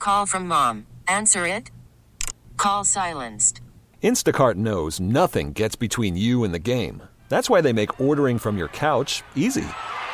call from mom. Answer it. Call silenced. Instacart knows nothing gets between you and the game. That's why they make ordering from your couch easy.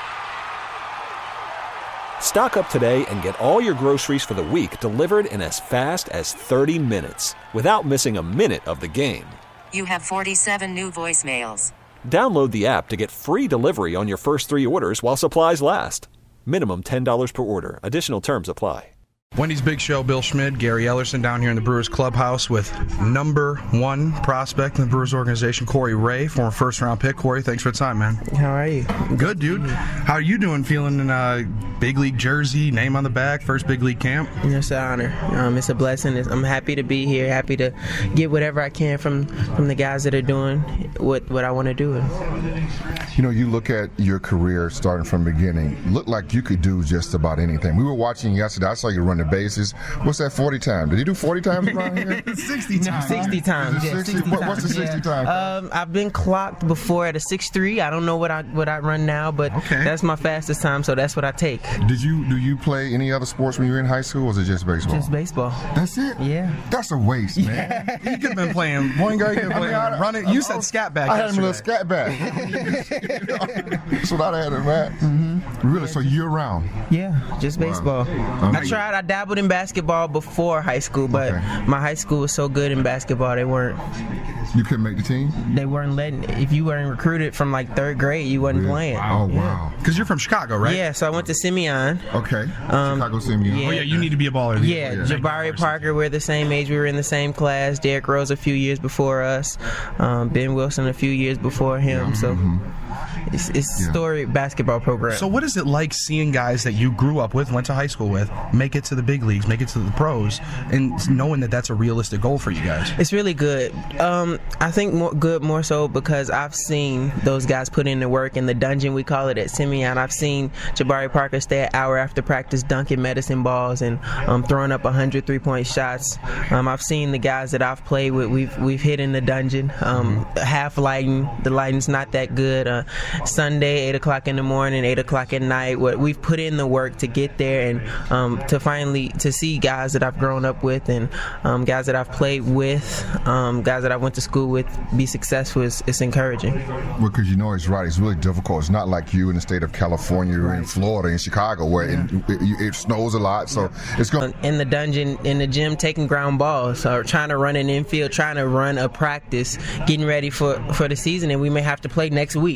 Stock up today and get all your groceries for the week delivered in as fast as 30 minutes without missing a minute of the game. You have 47 new voicemails. Download the app to get free delivery on your first 3 orders while supplies last. Minimum $10 per order. Additional terms apply. Wendy's Big Show, Bill Schmid, Gary Ellerson down here in the Brewers clubhouse with number 1 prospect in the Brewers organization, Corey Ray, former first-round pick. Corey, thanks for the time, man. How are you? Good, dude. How are you doing feeling in a big league jersey, name on the back, first big league camp? It's an honor. It's a blessing. I'm happy to be here, happy to get whatever I can from the guys that are doing what I want to do. You know, you look at your career starting from the beginning, look like you could do just about anything. We were watching yesterday. I saw you run the bases. What's that 40 time? Did you do 40 times around here? 60 times. 60 times. Yeah, 60 times. What's the 60 time? I've been clocked before at a 6.3. I don't know what I run now, but that's my fastest time, so that's what I take. Do you play any other sports when you were in high school, or was it just baseball? Just baseball. That's it? Yeah. That's a waste, man. You could have been playing point guard. You could have been running. You said scat back. I had him a little scat back. That's what I had him at. Mm-hmm. Really? So year round? Yeah, just baseball. Wow. I dabbled in basketball before high school, but my high school was so good in basketball, You couldn't make the team? They weren't letting. If you weren't recruited from like 3rd grade, you wasn't playing. Oh, wow. Because you're from Chicago, right? Yeah, so I went to Simeon. Okay. Chicago Simeon. Yeah. Oh, yeah, you need to be a baller. Yeah, Jabari Parker, we're the same age. We were in the same class. Derrick Rose a few years before us. Ben Wilson a few years before him. So it's a storied basketball program. So what is it like seeing guys that you grew up with, went to high school with, make it to the big leagues, make it to the pros, and knowing that that's a realistic goal for you guys? It's really good. I think more so because I've seen those guys put in the work in the dungeon, we call it at Simeon. I've seen Jabari Parker stay an hour after practice dunking medicine balls and throwing up 100 3-point shots. I've seen the guys that I've played with, we've hit in the dungeon. Half lighting, the lighting's not that good. Sunday, 8 o'clock in the morning, 8 o'clock at night. We've put in the work to get there, and to see guys that I've grown up with and guys that I've played with, guys that I went to school with be successful, it's encouraging. Well, because you know it's right. It's really difficult. It's not like you in the state of California or in Florida, in Chicago, where it snows a lot. So it's going in the dungeon, in the gym, taking ground balls, or trying to run an infield, trying to run a practice, getting ready for the season, and we may have to play next week.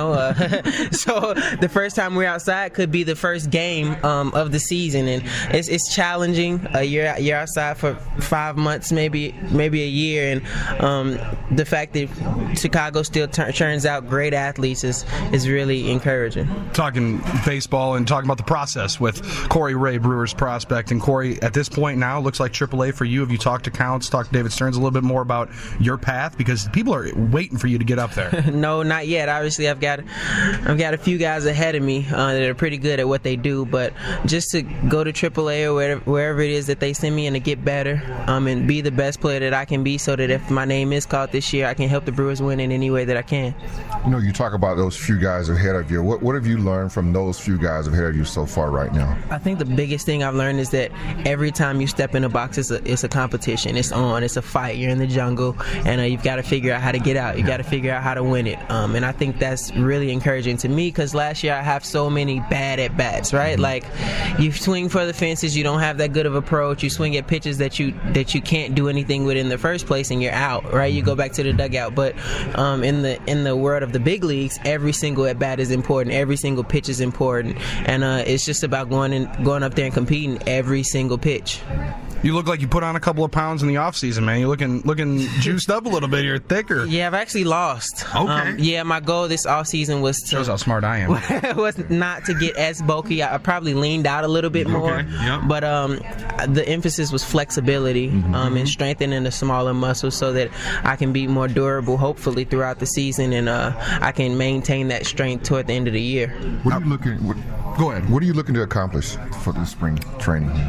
So the first time we're outside could be the first game of the season, and it's challenging. You're outside for 5 months, maybe a year, and the fact that Chicago still turns out great athletes is really encouraging. Talking baseball and talking about the process with Corey Ray, Brewers prospect. And Corey, at this point now, looks like AAA for you. Have you talked to Counts, talked to David Stearns a little bit more about your path? Because people are waiting for you to get up there. No, not yet. Obviously, I've got a few guys ahead of me that are pretty good at what they do, but just to go to AAA or wherever it is that they send me and to get better and be the best player that I can be, so that if my name is called this year, I can help the Brewers win in any way that I can. You know, you talk about those few guys ahead of you. What have you learned from those few guys ahead of you so far right now? I think the biggest thing I've learned is that every time you step in a box, it's a competition. It's a fight. You're in the jungle, and you've got to figure out how to get out. You got to figure out how to win it. And I think that's really encouraging to me, because last year I have so many bad at bats, right? Like, you swing for the fences, you don't have that good of approach. You swing at pitches that you can't do anything with in the first place, and you're out, right? You go back to the dugout. But in the world of the big leagues, every single at bat is important. Every single pitch is important, and it's just about going up there and competing every single pitch. You look like you put on a couple of pounds in the off season, man. You're looking juiced up a little bit. You're thicker. Yeah, I've actually lost. Okay. My goal this off season was to, shows how smart I am. was not to get as bulky. I probably leaned out a little bit more. Okay. Yep. But the emphasis was flexibility and strengthening the smaller muscles, so that I can be more durable, hopefully, throughout the season, and I can maintain that strength toward the end of the year. Go ahead. What are you looking to accomplish for the spring training?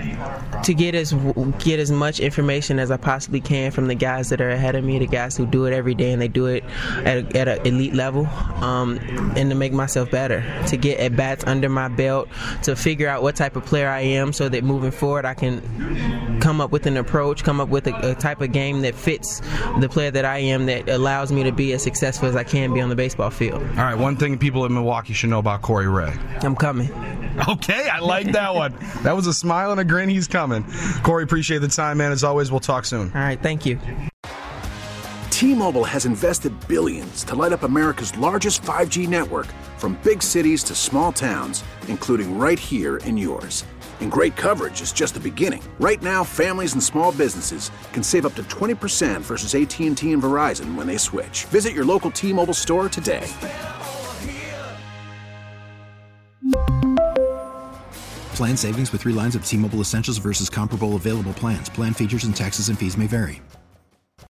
to get as much information as I possibly can from the guys that are ahead of me, the guys who do it every day and they do it at an elite level, and to make myself better, to get at bats under my belt, to figure out what type of player I am so that moving forward I can come up with an approach, come up with a type of game that fits the player that I am, that allows me to be as successful as I can be on the baseball field. All right, one thing people in Milwaukee should know about Corey Ray. I'm coming. Okay, I like that one. That was a smile and a grin. He's coming. Corey, appreciate the time, man. As always, we'll talk soon. All right, thank you. T-Mobile has invested billions to light up America's largest 5G network, from big cities to small towns, including right here in yours. And great coverage is just the beginning. Right now, families and small businesses can save up to 20% versus AT&T and Verizon when they switch. Visit your local T-Mobile store today. Plan savings with 3 lines of T-Mobile Essentials versus comparable available plans. Plan features and taxes and fees may vary.